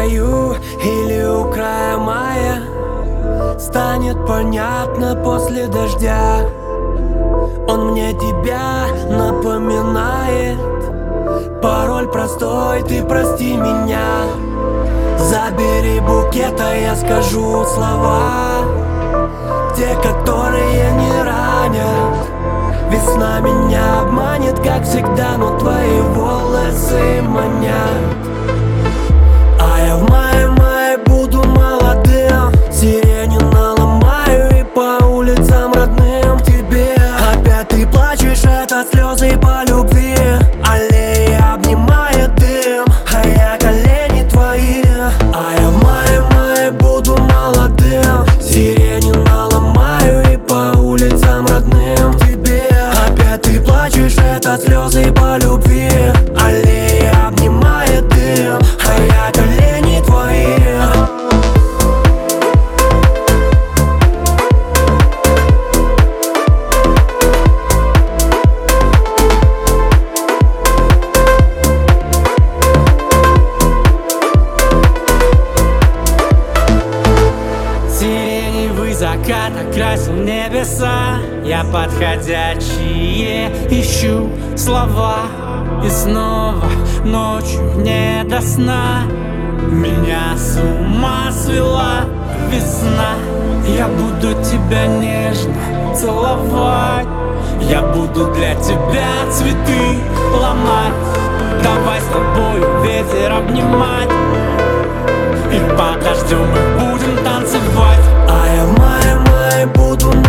краю или у края мая станет понятно после дождя. Он мне тебя напоминает. Пароль простой, ты прости меня. Забери букет, а я скажу слова, те, которые не ранят. Весна меня обманет, как всегда, но твои волосы манят. А я в мае буду молодым, сирени наломаю и по улицам родным к тебе. Опять ты плачешь, это слезы по любви. Аллеи обнимает дым, а я колени твои. А я в мае буду молодым, сирени наломаю и по улицам родным к тебе. Опять ты плачешь, это слезы по любви. Аллеи обнимает дым, а я колени твои. Сиреневый закат окрасил небеса. Я подходящие ищу слова. И снова ночью не до сна меня с ума свела весна. Я буду тебя нежно целовать, я буду для тебя цветы ломать. Давай с тобою ветер обнимать, и под дождем мы будем танцевать. А я в мае буду